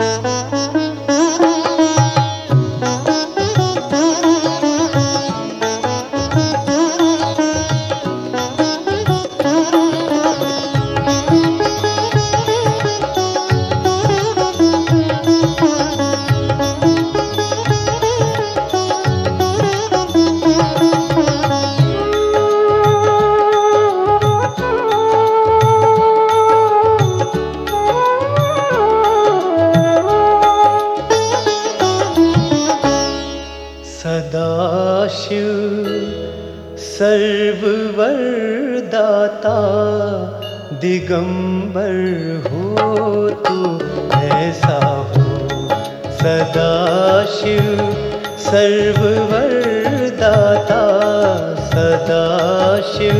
सदाशिव सर्ववरदाता दिगंबर हो तू ऐसा हो। सदाशिव सर्ववरदाता सदाशिव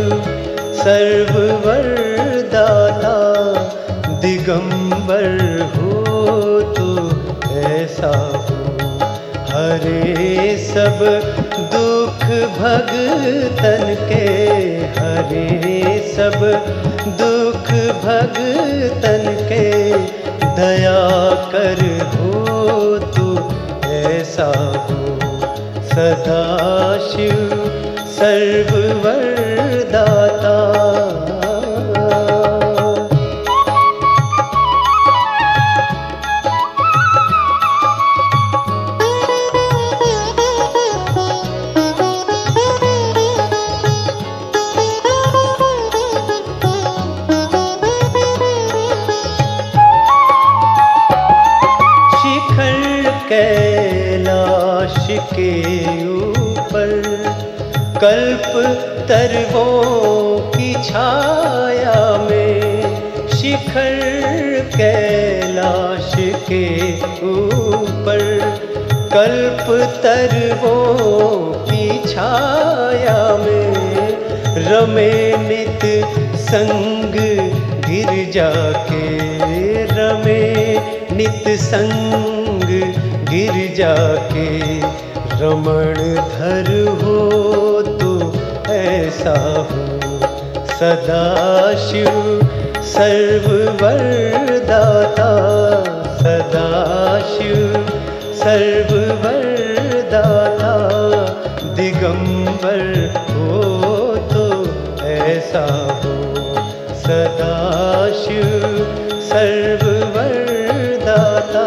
सर्ववरदाता दिगंबर हो तू ऐसा हो। हरे सब दुख भगतन के हरे सब दुख भगतन के दया कर हो तू ऐसा हो। सदाशिव सर्ववरदाता कैलाश के ऊपर कल्प तरुओं की छाया में शिखर कैलाश के ऊपर कल्प तरुओं की छाया में रमे नित संग गिरजा के रमे नित संग गिरजा के रमण धर हो तो ऐसा हो। सदाशिव सर्ववरदाता सदाशिव सर्ववरदाता दिगंबर हो तो ऐसा हो। सदाशिव सर्ववरदाता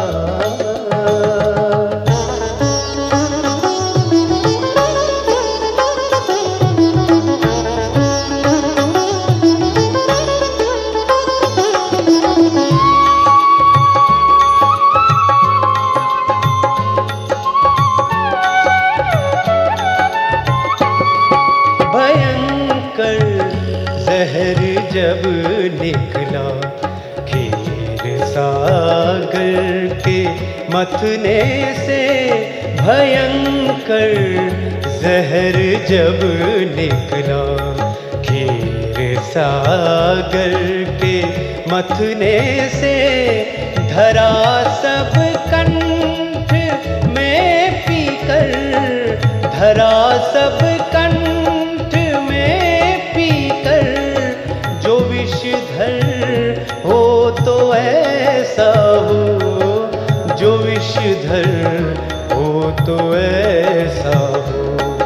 जहर जब निकला खीर सागर के मथने से भयंकर जहर जब निकला खीर सागर के मथने से धरा सब कंठ में पीकर धरा सब कंठ में पीकर जो विषधर हो तो ऐसा हो जो विषधर हो तो ऐसा हो।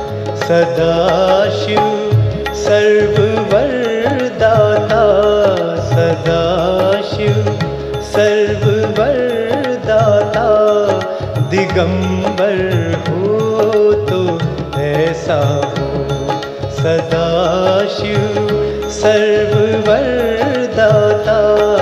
सदाशिव सर्ववरदाता सदाशिव सर्ववरदाता दिगंबर हो तो ऐसा हो। सदाशिव सर्ववरदाता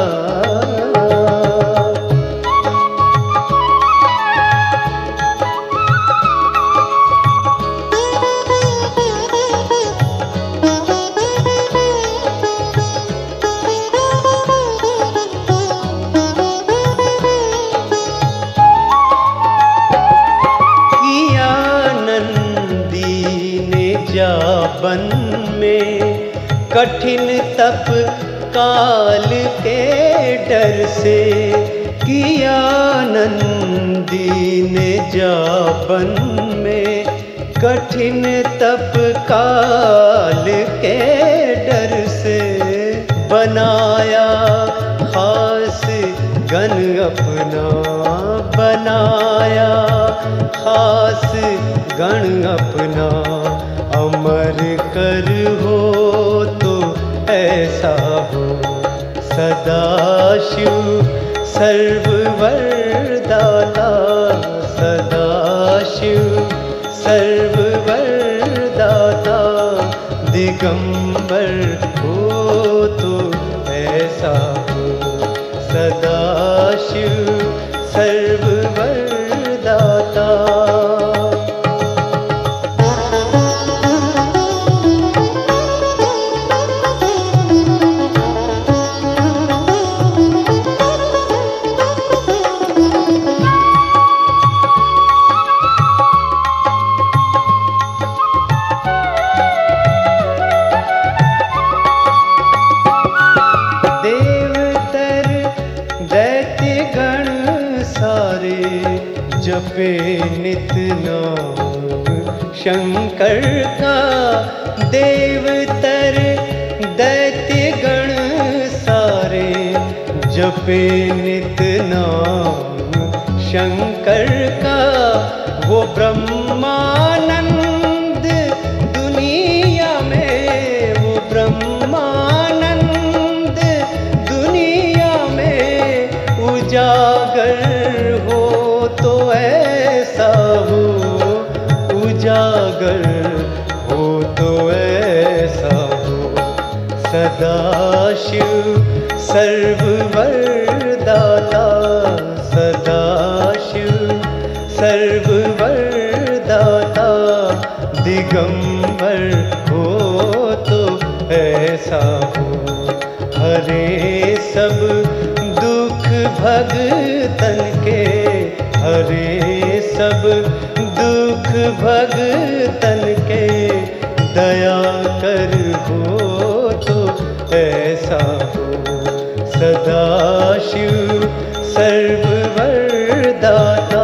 जाबन में कठिन तप काल के डर से किया नंदी ने जाबन में कठिन तप काल के डर से बनाया खास गण अपना बनाया, खास गण अपना अमर कर हो तो ऐसा हो। सदाशिव सर्ववरदाता, सदाशिव सर्ववरदाता, दिगंबर हो तो ऐसा हो। सदाशिव सर्ववरदाता। जपे नित नाम शंकर का, देवतर दैत्य गण सारे जपे नित नाम शंकर का। वो ब्रह्मानंद दुनिया में, वो ब्रह्मानंद दुनिया में उजागर हो तो ऐसा हो। उजागर हो तो ऐसा हो। सदाशिव सर्ववरदाता, सदाशिव सर्ववरदाता, दिगंबर हो तो ऐसा हो। हरे सब दुख भगतन के, हरे सब दुख भगतन के, दया कर हो तो ऐसा हो। सदाशिव सर्ववरदाता।